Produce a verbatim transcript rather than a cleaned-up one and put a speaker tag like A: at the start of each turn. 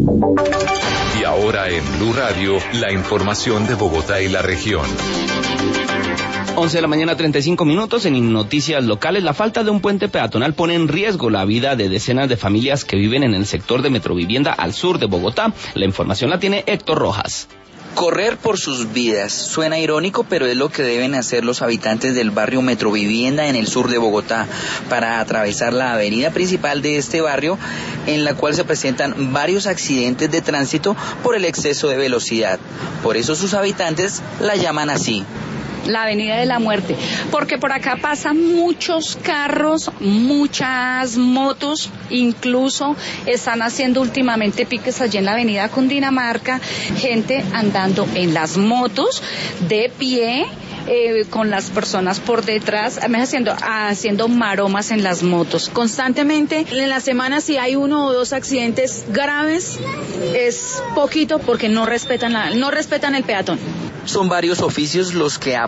A: Y ahora en Blue Radio, la información de Bogotá y la región.
B: once de la mañana, treinta y cinco minutos. En noticias locales, la falta de un puente peatonal pone en riesgo la vida de decenas de familias que viven en el sector de Metrovivienda al sur de Bogotá. La información la tiene Héctor Rojas.
C: Correr por sus vidas. Suena irónico, pero es lo que deben hacer los habitantes del barrio Metrovivienda en el sur de Bogotá para atravesar la avenida principal de este barrio, en la cual se presentan varios accidentes de tránsito por el exceso de velocidad. Por eso sus habitantes la llaman así:
D: la avenida de la muerte, porque por acá pasan muchos carros, muchas motos, incluso están haciendo últimamente piques allí en la avenida Cundinamarca, gente andando en las motos, de pie, eh, con las personas por detrás, haciendo, haciendo maromas en las motos.
E: Constantemente, en la semana si hay uno o dos accidentes graves, es poquito porque no respetan la, no respetan el peatón.
C: Son varios oficios los que